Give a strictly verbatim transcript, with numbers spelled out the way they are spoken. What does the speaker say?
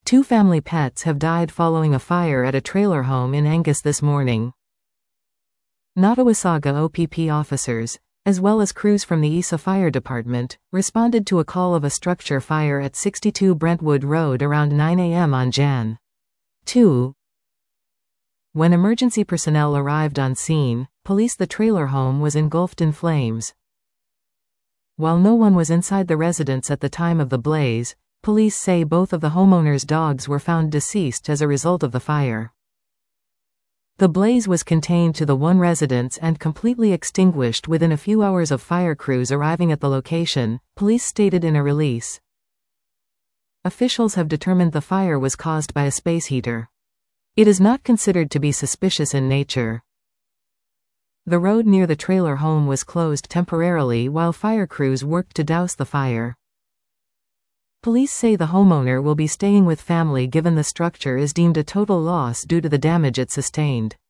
Two family pets have died following a fire at a trailer home in Angus this morning. Nottawasaga O P P officers, as well as crews from the Isa Fire Department, responded to a call of a structure fire at sixty-two Brentwood Road around nine a m on January second. When emergency personnel arrived on scene, police the trailer home was engulfed in flames. While no one was inside the residence at the time of the blaze, police say both of the homeowner's dogs were found deceased as a result of the fire. The blaze was contained to the one residence and completely extinguished within a few hours of fire crews arriving at the location, police stated in a release. Officials have determined the fire was caused by a space heater. It is not considered to be suspicious in nature. The road near the trailer home was closed temporarily while fire crews worked to douse the fire. Police say the homeowner will be staying with family given the structure is deemed a total loss due to the damage it sustained.